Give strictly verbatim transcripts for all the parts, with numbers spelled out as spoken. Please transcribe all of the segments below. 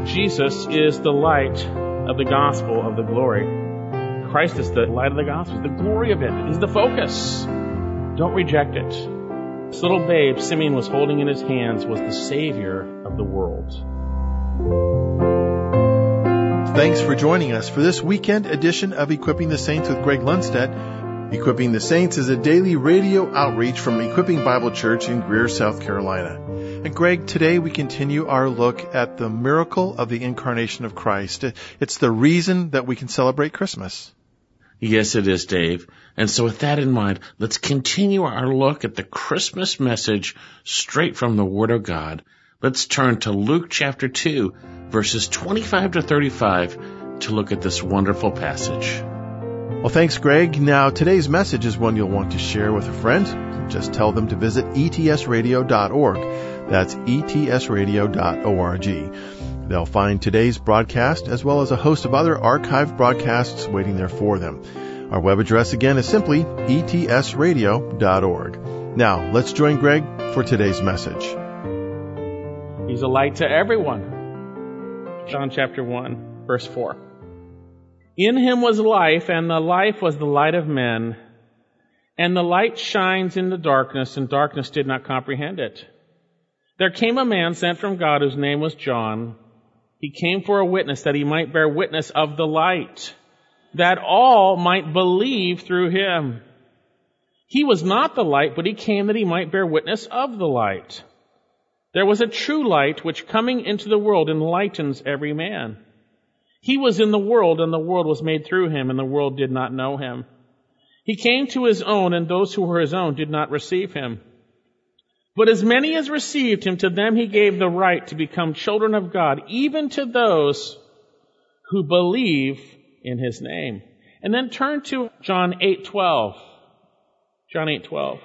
Jesus is the light of the gospel of the glory. Christ is the light of the gospel. The glory of it is the focus. Don't reject it. This little babe Simeon was holding in his hands was the Savior of the world. Thanks for joining us for this weekend edition of Equipping the Saints with Greg Lundstedt. Equipping the Saints is a daily radio outreach from Equipping Bible Church in Greer, South Carolina. And Greg, today we continue our look at the miracle of the incarnation of Christ. It's the reason that we can celebrate Christmas. Yes, it is, Dave. And so with that in mind, let's continue our look at the Christmas message straight from the Word of God. Let's turn to Luke chapter two, verses twenty-five to thirty-five, to look at this wonderful passage. Well, thanks, Greg. Now, today's message is one you'll want to share with a friend. Just tell them to visit E T S radio dot org. That's E T S radio dot org. They'll find today's broadcast as well as a host of other archived broadcasts waiting there for them. Our web address again is simply E T S radio dot org. Now, let's join Greg for today's message. He's a light to everyone. John chapter one, verse four. In him was life, and the life was the light of men. And the light shines in the darkness, and darkness did not comprehend it. There came a man sent from God whose name was John. He came for a witness, that he might bear witness of the light, that all might believe through him. He was not the light, but he came that he might bear witness of the light. There was a true light which coming into the world enlightens every man. He was in the world, and the world was made through him, and the world did not know him. He came to his own, and those who were his own did not receive him. But as many as received him, to them he gave the right to become children of God, even to those who believe in his name. And then turn to John eight twelve. John eight twelve.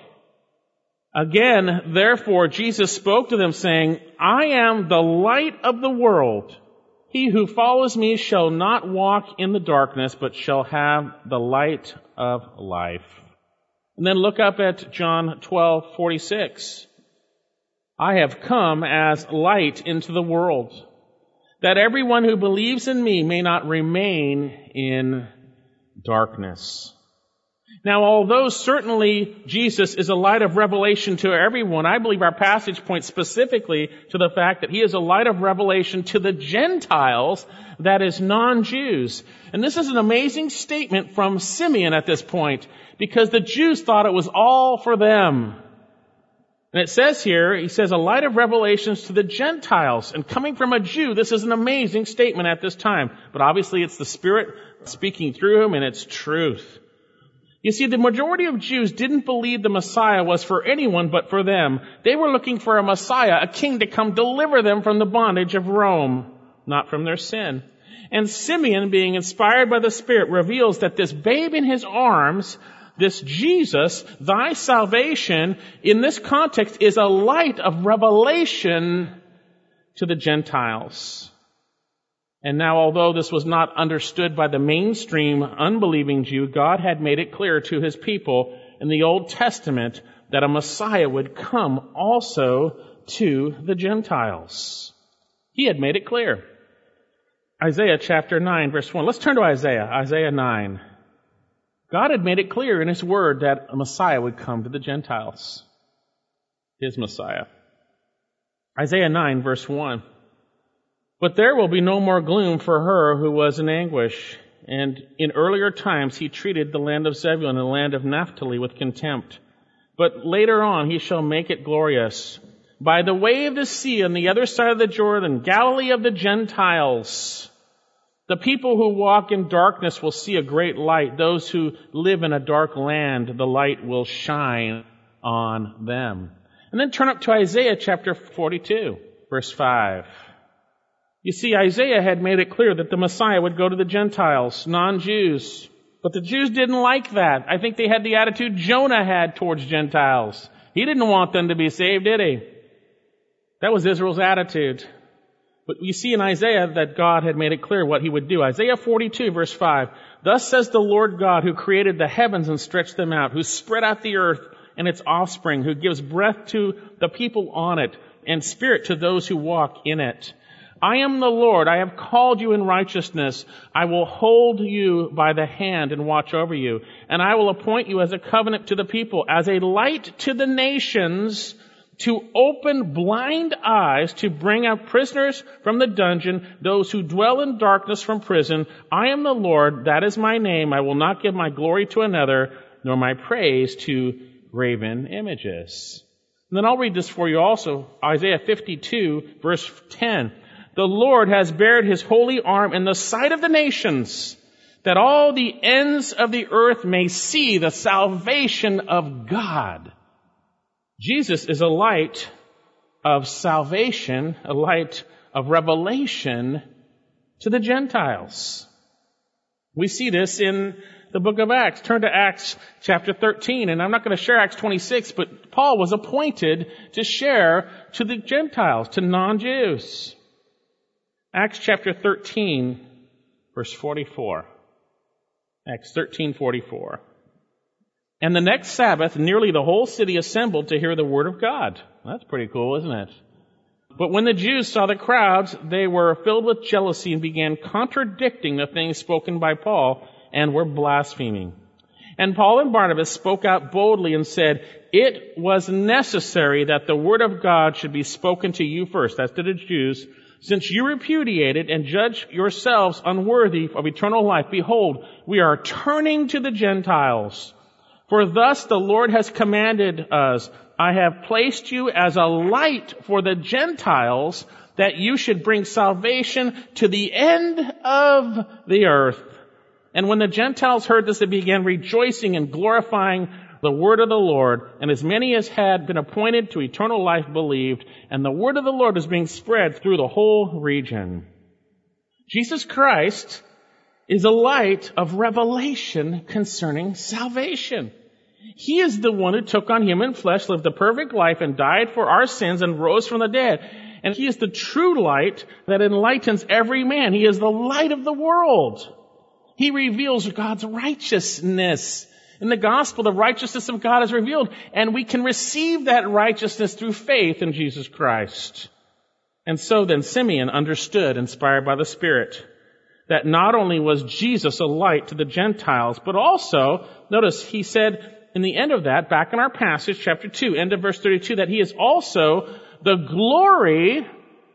Again, therefore, Jesus spoke to them, saying, I am the light of the world. He who follows me shall not walk in the darkness, but shall have the light of life. And then look up at John twelve forty-six. I have come as light into the world, that everyone who believes in me may not remain in darkness. Now, although certainly Jesus is a light of revelation to everyone, I believe our passage points specifically to the fact that he is a light of revelation to the Gentiles, that is, non-Jews. And this is an amazing statement from Simeon at this point, because the Jews thought it was all for them. And it says here, he says, a light of revelations to the Gentiles. And coming from a Jew, this is an amazing statement at this time. But obviously it's the Spirit speaking through him, and it's truth. You see, the majority of Jews didn't believe the Messiah was for anyone but for them. They were looking for a Messiah, a king to come deliver them from the bondage of Rome, not from their sin. And Simeon, being inspired by the Spirit, reveals that this babe in his arms, this Jesus, thy salvation, in this context is a light of revelation to the Gentiles. And now, although this was not understood by the mainstream unbelieving Jew, God had made it clear to his people in the Old Testament that a Messiah would come also to the Gentiles. He had made it clear. Isaiah chapter nine, verse one. Let's turn to Isaiah, Isaiah nine. God had made it clear in his word that a Messiah would come to the Gentiles. His Messiah. Isaiah nine, verse one. But there will be no more gloom for her who was in anguish. And in earlier times he treated the land of Zebulun and the land of Naphtali with contempt. But later on he shall make it glorious. By the way of the sea on the other side of the Jordan, Galilee of the Gentiles. The people who walk in darkness will see a great light. Those who live in a dark land, the light will shine on them. And then turn up to Isaiah chapter forty-two, verse five. You see, Isaiah had made it clear that the Messiah would go to the Gentiles, non-Jews. But the Jews didn't like that. I think they had the attitude Jonah had towards Gentiles. He didn't want them to be saved, did he? That was Israel's attitude. But you see in Isaiah that God had made it clear what he would do. Isaiah forty-two, verse five. Thus says the Lord God, who created the heavens and stretched them out, who spread out the earth and its offspring, who gives breath to the people on it and spirit to those who walk in it. I am the Lord. I have called you in righteousness. I will hold you by the hand and watch over you. And I will appoint you as a covenant to the people, as a light to the nations, to open blind eyes, to bring out prisoners from the dungeon, those who dwell in darkness from prison. I am the Lord. That is my name. I will not give my glory to another, nor my praise to graven images. And then I'll read this for you also. Isaiah fifty-two, verse ten. The Lord has bared his holy arm in the sight of the nations, that all the ends of the earth may see the salvation of God. Jesus is a light of salvation, a light of revelation to the Gentiles. We see this in the book of Acts. Turn to Acts chapter thirteen, and I'm not going to share Acts twenty-six, but Paul was appointed to share to the Gentiles, to non-Jews. Acts chapter thirteen, verse forty-four. Acts thirteen forty-four. And the next Sabbath, nearly the whole city assembled to hear the word of God. That's pretty cool, isn't it? But when the Jews saw the crowds, they were filled with jealousy and began contradicting the things spoken by Paul and were blaspheming. And Paul and Barnabas spoke out boldly and said, it was necessary that the word of God should be spoken to you first. That's to the Jews. Since you repudiate it and judge yourselves unworthy of eternal life, behold, we are turning to the Gentiles. For thus the Lord has commanded us, I have placed you as a light for the Gentiles, that you should bring salvation to the end of the earth. And when the Gentiles heard this, they began rejoicing and glorifying the word of the Lord, and as many as had been appointed to eternal life believed, and the word of the Lord is being spread through the whole region. Jesus Christ is a light of revelation concerning salvation. He is the one who took on human flesh, lived a perfect life, and died for our sins and rose from the dead. And he is the true light that enlightens every man. He is the light of the world. He reveals God's righteousness. In the gospel, the righteousness of God is revealed, and we can receive that righteousness through faith in Jesus Christ. And so then Simeon understood, inspired by the Spirit, that not only was Jesus a light to the Gentiles, but also, notice he said in the end of that, back in our passage, chapter two, end of verse thirty-two, that he is also the glory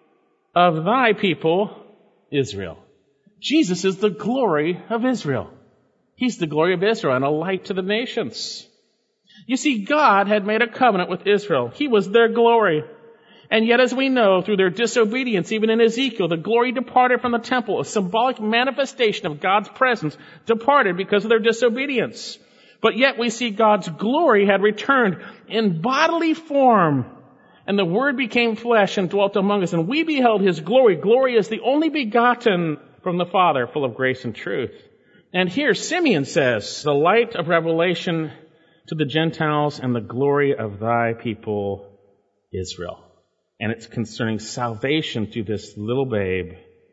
of thy people, Israel. Jesus is the glory of Israel. He's the glory of Israel and a light to the nations. You see, God had made a covenant with Israel. He was their glory. And yet, as we know, through their disobedience, even in Ezekiel, the glory departed from the temple. A symbolic manifestation of God's presence departed because of their disobedience. But yet we see God's glory had returned in bodily form. And the Word became flesh and dwelt among us. And we beheld His glory. Glory is the only begotten from the Father, full of grace and truth. And here Simeon says, the light of revelation to the Gentiles and the glory of thy people, Israel. And it's concerning salvation through this little babe.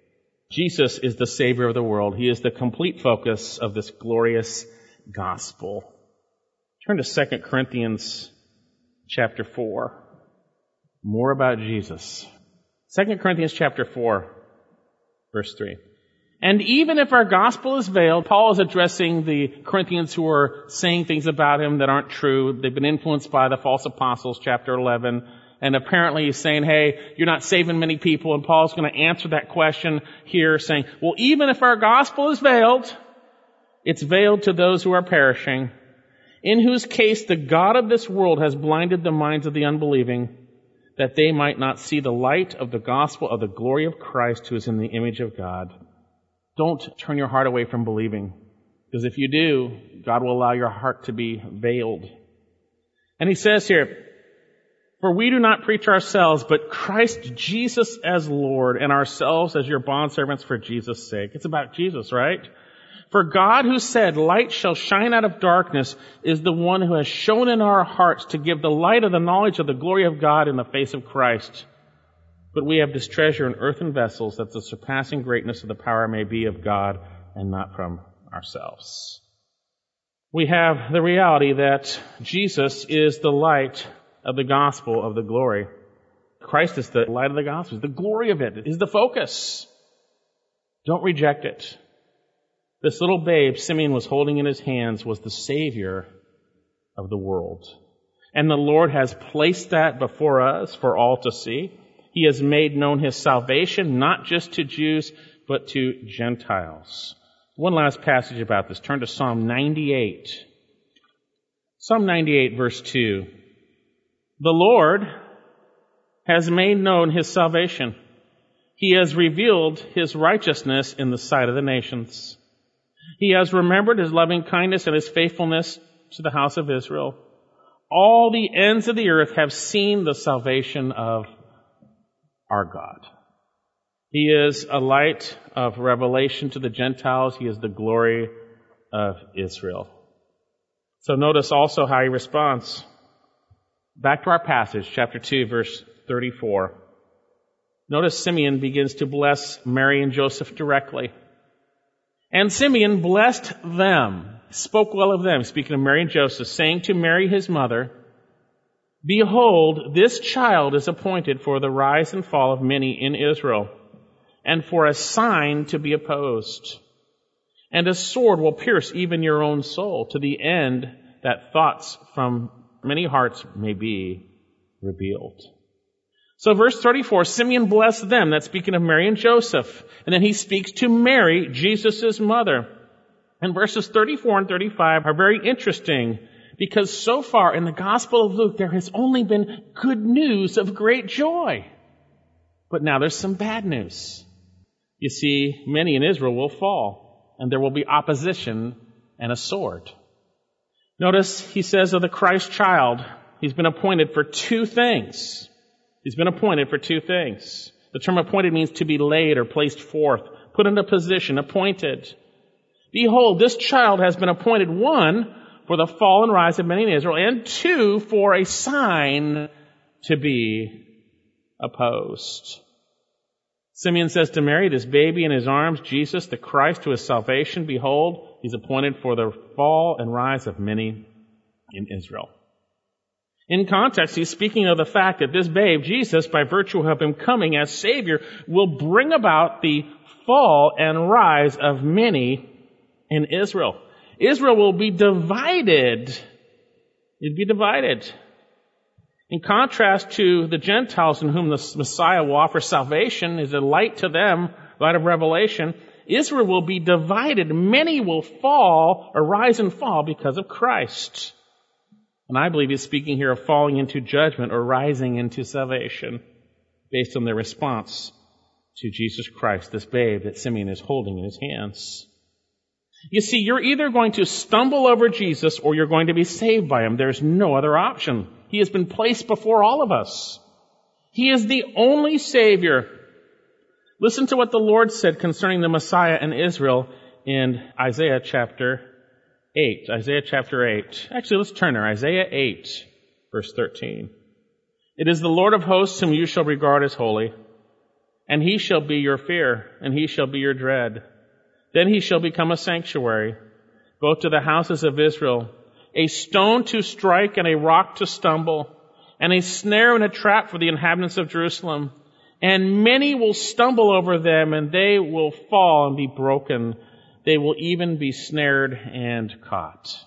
Jesus is the Savior of the world. He is the complete focus of this glorious gospel. Turn to Second Corinthians chapter four. More about Jesus. Second Corinthians chapter four, verse three. And even if our gospel is veiled, Paul is addressing the Corinthians who are saying things about him that aren't true. They've been influenced by the false apostles, chapter eleven. And apparently he's saying, hey, you're not saving many people. And Paul's going to answer that question here saying, well, even if our gospel is veiled, it's veiled to those who are perishing, in whose case the God of this world has blinded the minds of the unbelieving, that they might not see the light of the gospel of the glory of Christ, who is in the image of God. Don't turn your heart away from believing, because if you do, God will allow your heart to be veiled. And he says here, for we do not preach ourselves, but Christ Jesus as Lord, and ourselves as your bondservants for Jesus' sake. It's about Jesus, right? For God, who said, light shall shine out of darkness, is the one who has shown in our hearts to give the light of the knowledge of the glory of God in the face of Christ. But we have this treasure in earthen vessels, that the surpassing greatness of the power may be of God and not from ourselves. We have the reality that Jesus is the light of the gospel of the glory. Christ is the light of the gospel. The glory of it is the focus. Don't reject it. This little babe Simeon was holding in his hands was the Savior of the world. And the Lord has placed that before us for all to see. He has made known His salvation, not just to Jews, but to Gentiles. One last passage about this. Turn to Psalm ninety-eight. Psalm ninety-eight, verse two. The Lord has made known His salvation. He has revealed His righteousness in the sight of the nations. He has remembered His loving kindness and His faithfulness to the house of Israel. All the ends of the earth have seen the salvation of our God. He is a light of revelation to the Gentiles. He is the glory of Israel. So notice also how he responds. Back to our passage, chapter two, verse thirty-four. Notice Simeon begins to bless Mary and Joseph directly. And Simeon blessed them, spoke well of them, speaking of Mary and Joseph, saying to Mary his mother, Behold, this child is appointed for the rise and fall of many in Israel, and for a sign to be opposed. And a sword will pierce even your own soul, to the end that thoughts from many hearts may be revealed. So verse thirty-four, Simeon blessed them, that's speaking of Mary and Joseph. And then he speaks to Mary, Jesus' mother. And verses thirty-four and thirty-five are very interesting, because so far in the Gospel of Luke, there has only been good news of great joy. But now there's some bad news. You see, many in Israel will fall, and there will be opposition and a sword. Notice he says of the Christ child, he's been appointed for two things. He's been appointed for two things. The term appointed means to be laid or placed forth, put into position, appointed. Behold, this child has been appointed, one, for the fall and rise of many in Israel, and two, for a sign to be opposed. Simeon says to Mary, this baby in his arms, Jesus, the Christ, who is salvation, behold, he's appointed for the fall and rise of many in Israel. In context, he's speaking of the fact that this babe, Jesus, by virtue of him coming as Savior, will bring about the fall and rise of many in Israel. Israel will be divided. It'd be divided. In contrast to the Gentiles in whom the Messiah will offer salvation, is a light to them, light of revelation, Israel will be divided. Many will fall, or rise and fall because of Christ. And I believe he's speaking here of falling into judgment or rising into salvation based on their response to Jesus Christ, this babe that Simeon is holding in his hands. You see, you're either going to stumble over Jesus or you're going to be saved by him. There's no other option. He has been placed before all of us. He is the only Savior. Listen to what the Lord said concerning the Messiah and Israel in Isaiah chapter eight. Isaiah chapter eight. Actually, let's turn there. Isaiah eight, verse thirteen. It is the Lord of hosts whom you shall regard as holy, and he shall be your fear, and he shall be your dread. Then he shall become a sanctuary, both to the houses of Israel, a stone to strike and a rock to stumble, and a snare and a trap for the inhabitants of Jerusalem. And many will stumble over them, and they will fall and be broken. They will even be snared and caught.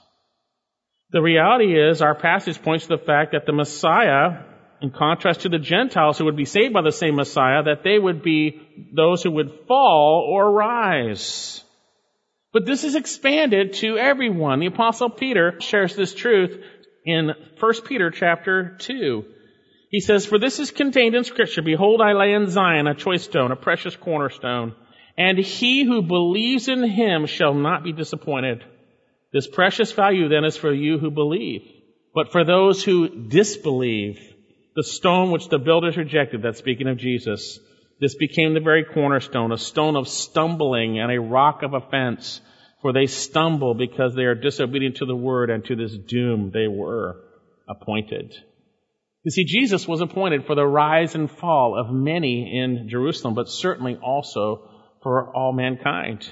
The reality is, our passage points to the fact that the Messiah, in contrast to the Gentiles who would be saved by the same Messiah, that they would be those who would fall or rise. But this is expanded to everyone. The Apostle Peter shares this truth in First Peter chapter two. He says, For this is contained in Scripture, Behold, I lay in Zion a choice stone, a precious cornerstone, and he who believes in him shall not be disappointed. This precious value then is for you who believe. But for those who disbelieve, the stone which the builders rejected, that's speaking of Jesus, this became the very cornerstone, a stone of stumbling and a rock of offense. For they stumble because they are disobedient to the word, and to this doom they were appointed. You see, Jesus was appointed for the rise and fall of many in Jerusalem, but certainly also for all mankind.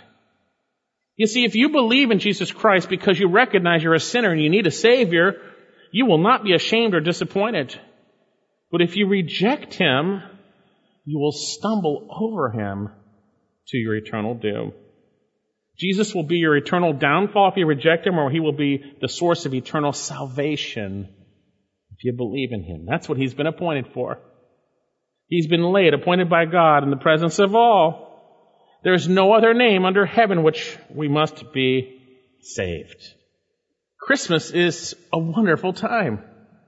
You see, if you believe in Jesus Christ because you recognize you're a sinner and you need a Savior, you will not be ashamed or disappointed. But if you reject him, you will stumble over him to your eternal doom. Jesus will be your eternal downfall if you reject him, or he will be the source of eternal salvation if you believe in him. That's what he's been appointed for. He's been laid, appointed by God in the presence of all. There is no other name under heaven which we must be saved. Christmas is a wonderful time,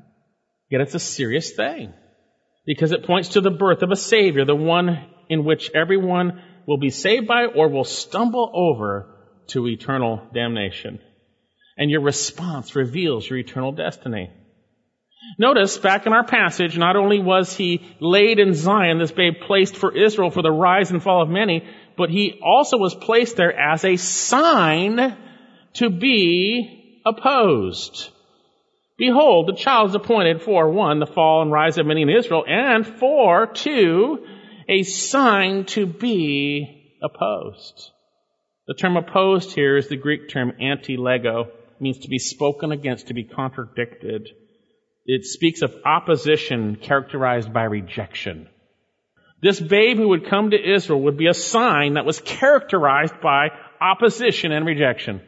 yet it's a serious thing, because it points to the birth of a Savior, the one in which everyone will be saved by or will stumble over to eternal damnation. And your response reveals your eternal destiny. Notice, back in our passage, not only was he laid in Zion, this babe placed for Israel for the rise and fall of many, but he also was placed there as a sign to be opposed. Behold, the child is appointed for, one, the fall and rise of many in Israel, and for, two, a sign to be opposed. The term opposed here is the Greek term anti-lego. It means to be spoken against, to be contradicted. It speaks of opposition characterized by rejection. This babe who would come to Israel would be a sign that was characterized by opposition and rejection.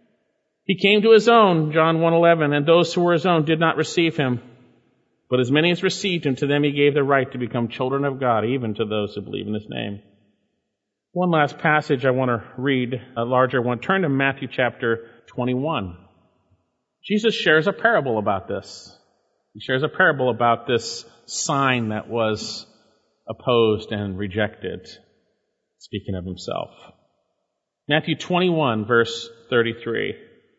He came to his own, John one eleven, and those who were his own did not receive him. But as many as received him, to them he gave the right to become children of God, even to those who believe in his name. One last passage I want to read, a larger one. Turn to Matthew chapter twenty-one. Jesus shares a parable about this. He shares a parable about this sign that was opposed and rejected, speaking of himself. Matthew twenty-one, verse thirty-three.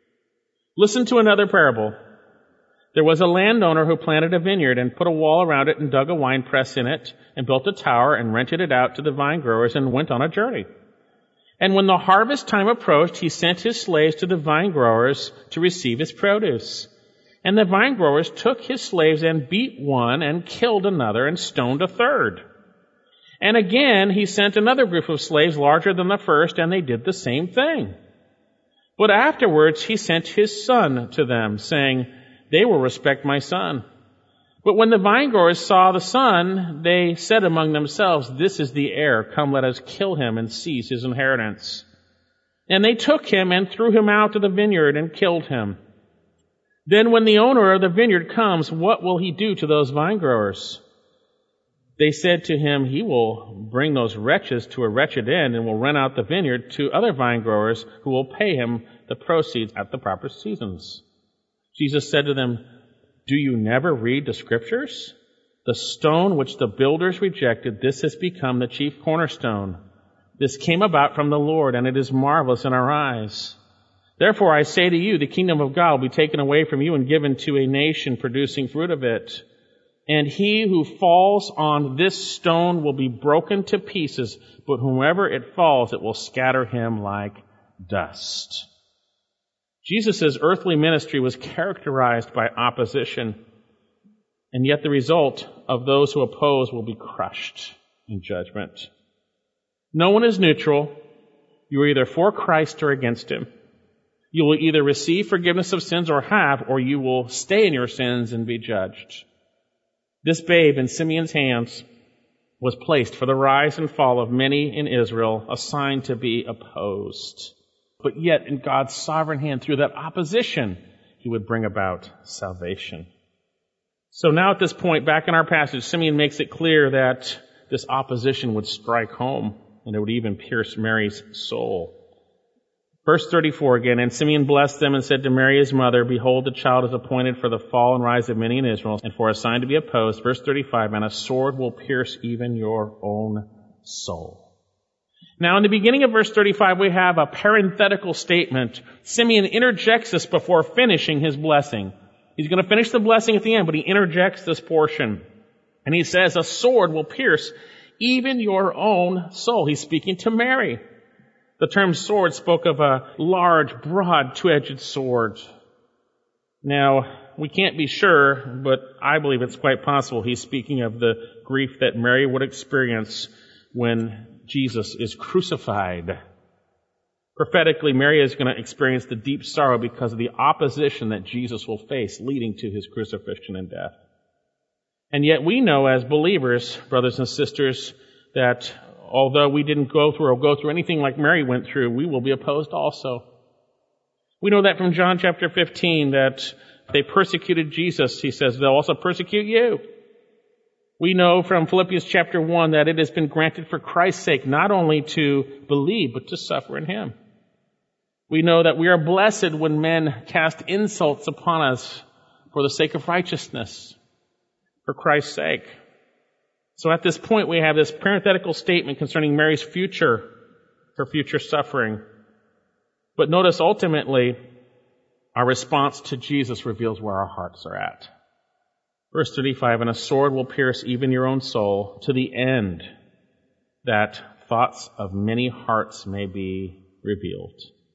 Listen to another parable. There was a landowner who planted a vineyard and put a wall around it and dug a winepress in it and built a tower and rented it out to the vine growers and went on a journey. And when the harvest time approached, he sent his slaves to the vine growers to receive his produce. And the vine growers took his slaves and beat one and killed another and stoned a third. And again he sent another group of slaves larger than the first, and they did the same thing. But afterwards he sent his son to them, saying, "They will respect my son." But when the vine growers saw the son, they said among themselves, "This is the heir. Come, let us kill him and seize his inheritance." And they took him and threw him out of the vineyard and killed him. Then when the owner of the vineyard comes, what will he do to those vine growers? They said to him, "He will bring those wretches to a wretched end and will rent out the vineyard to other vine growers who will pay him the proceeds at the proper seasons." Jesus said to them, "Do you never read the scriptures? The stone which the builders rejected, this has become the chief cornerstone. This came about from the Lord, and it is marvelous in our eyes. Therefore I say to you, the kingdom of God will be taken away from you and given to a nation producing fruit of it. And he who falls on this stone will be broken to pieces, but whomever it falls, it will scatter him like dust." Jesus' earthly ministry was characterized by opposition, and yet the result of those who oppose will be crushed in judgment. No one is neutral. You are either for Christ or against him. You will either receive forgiveness of sins or have, or you will stay in your sins and be judged. This babe in Simeon's hands was placed for the rise and fall of many in Israel, a sign to be opposed. But yet, in God's sovereign hand, through that opposition, he would bring about salvation. So now at this point, back in our passage, Simeon makes it clear that this opposition would strike home, and it would even pierce Mary's soul. Verse thirty-four again, "And Simeon blessed them and said to Mary his mother, Behold, the child is appointed for the fall and rise of many in Israel, and for a sign to be opposed." Verse thirty-five, "And a sword will pierce even your own soul." Now in the beginning of verse thirty-five, we have a parenthetical statement. Simeon interjects this before finishing his blessing. He's going to finish the blessing at the end, but he interjects this portion. And he says, "A sword will pierce even your own soul." He's speaking to Mary. The term sword spoke of a large, broad, two-edged sword. Now, we can't be sure, but I believe it's quite possible he's speaking of the grief that Mary would experience when Jesus is crucified. Prophetically, Mary is going to experience the deep sorrow because of the opposition that Jesus will face leading to his crucifixion and death. And yet we know as believers, brothers and sisters, that although we didn't go through or go through anything like Mary went through, we will be opposed also. We know that from John chapter fifteen, that they persecuted Jesus. He says they'll also persecute you. We know from Philippians chapter one that it has been granted for Christ's sake not only to believe, but to suffer in Him. We know that we are blessed when men cast insults upon us for the sake of righteousness, for Christ's sake. So at this point, we have this parenthetical statement concerning Mary's future, her future suffering. But notice ultimately, our response to Jesus reveals where our hearts are at. Verse thirty-five, and a sword will pierce even your own soul to the end that thoughts of many hearts may be revealed.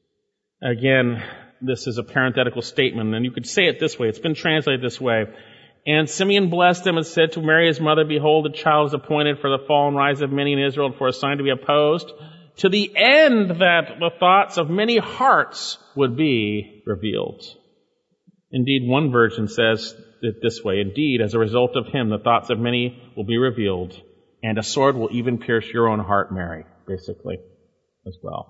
Again, this is a parenthetical statement, and you could say it this way. It's been translated this way. And Simeon blessed him and said to Mary his mother, behold, the child is appointed for the fall and rise of many in Israel and for a sign to be opposed, to the end that the thoughts of many hearts would be revealed. Indeed, one version says it this way, indeed, as a result of him, the thoughts of many will be revealed, and a sword will even pierce your own heart, Mary, basically, as well.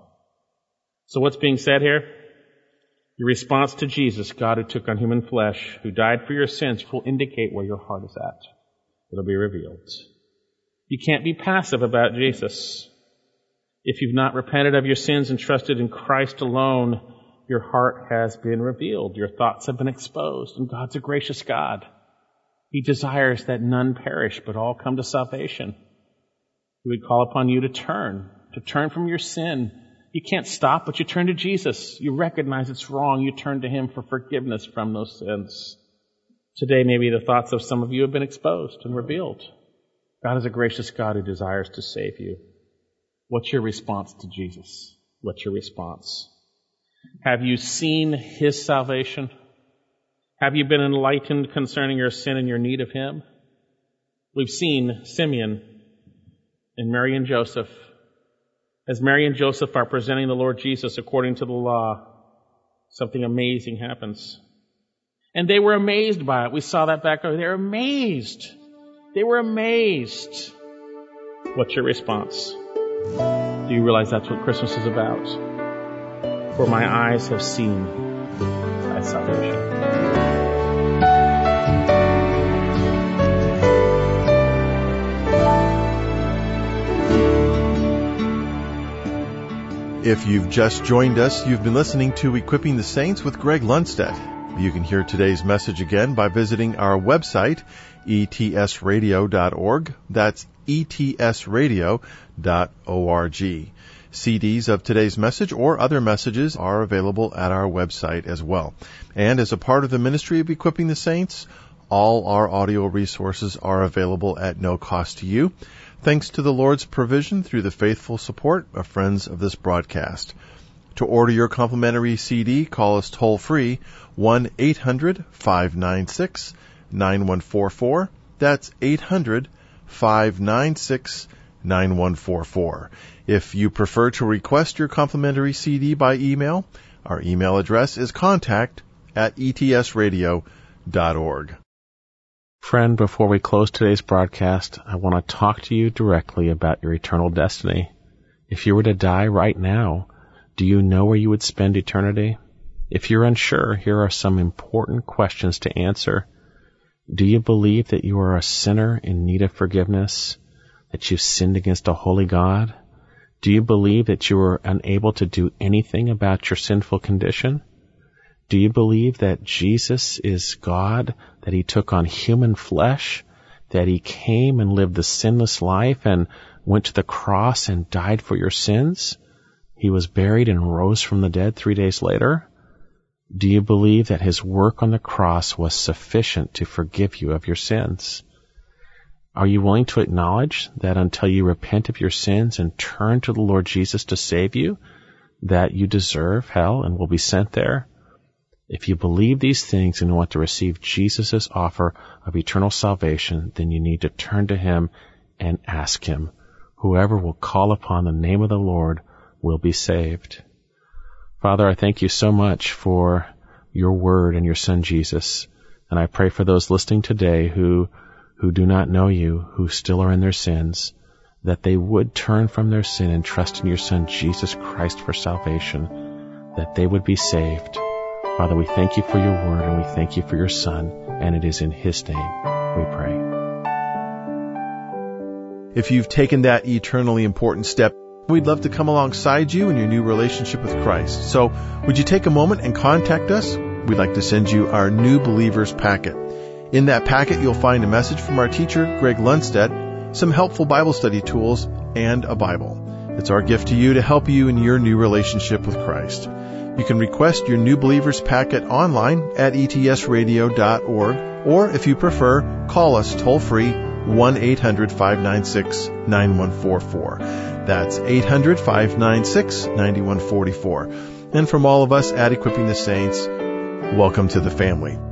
So what's being said here? Your response to Jesus, God who took on human flesh, who died for your sins, will indicate where your heart is at. It'll be revealed. You can't be passive about Jesus. If you've not repented of your sins and trusted in Christ alone, your heart has been revealed. Your thoughts have been exposed. And God's a gracious God. He desires that none perish, but all come to salvation. He would call upon you to turn, to turn from your sin. You can't stop, but you turn to Jesus. You recognize it's wrong. You turn to Him for forgiveness from those sins. Today, maybe the thoughts of some of you have been exposed and revealed. God is a gracious God who desires to save you. What's your response to Jesus? What's your response? Have you seen His salvation? Have you been enlightened concerning your sin and your need of Him? We've seen Simeon and Mary and Joseph. As Mary and Joseph are presenting the Lord Jesus according to the law, something amazing happens. And they were amazed by it. We saw that back over there. They were amazed. They were amazed. What's your response? Do you realize that's what Christmas is about? For my eyes have seen thy salvation. If you've just joined us, you've been listening to Equipping the Saints with Greg Lundstedt. You can hear today's message again by visiting our website, e t s radio dot org. That's e t s radio dot org. C Ds of today's message or other messages are available at our website as well. And as a part of the ministry of Equipping the Saints, all our audio resources are available at no cost to you, thanks to the Lord's provision through the faithful support of friends of this broadcast. To order your complimentary C D, call us toll-free, one eight hundred five nine six nine one four four. That's eight hundred five nine six nine one four four. If you prefer to request your complimentary C D by email, our email address is contact at e t s radio dot org. Friend, before we close today's broadcast, I want to talk to you directly about your eternal destiny. If you were to die right now, do you know where you would spend eternity? If you're unsure, here are some important questions to answer. Do you believe that you are a sinner in need of forgiveness, that you've sinned against a holy God? Do you believe that you are unable to do anything about your sinful condition? Do you believe that Jesus is God, that He took on human flesh, that He came and lived the sinless life and went to the cross and died for your sins? He was buried and rose from the dead three days later? Do you believe that His work on the cross was sufficient to forgive you of your sins? Are you willing to acknowledge that until you repent of your sins and turn to the Lord Jesus to save you, that you deserve hell and will be sent there? If you believe these things and want to receive Jesus' offer of eternal salvation, then you need to turn to Him and ask Him. Whoever will call upon the name of the Lord will be saved. Father, I thank You so much for Your word and Your Son Jesus. And I pray for those listening today who who do not know you, who still are in their sins, that they would turn from their sin and trust in your Son, Jesus Christ, for salvation, that they would be saved. Father, we thank you for your word, and we thank you for your Son, and it is in his name we pray. If you've taken that eternally important step, we'd love to come alongside you in your new relationship with Christ. So would you take a moment and contact us? We'd like to send you our New Believers packet. In that packet, you'll find a message from our teacher, Greg Lundstedt, some helpful Bible study tools, and a Bible. It's our gift to you to help you in your new relationship with Christ. You can request your New Believers packet online at E T S radio dot org, or if you prefer, call us toll-free one eight hundred, five nine six, nine one four four. That's eight hundred, five nine six, nine one four four. And from all of us at Equipping the Saints, welcome to the family.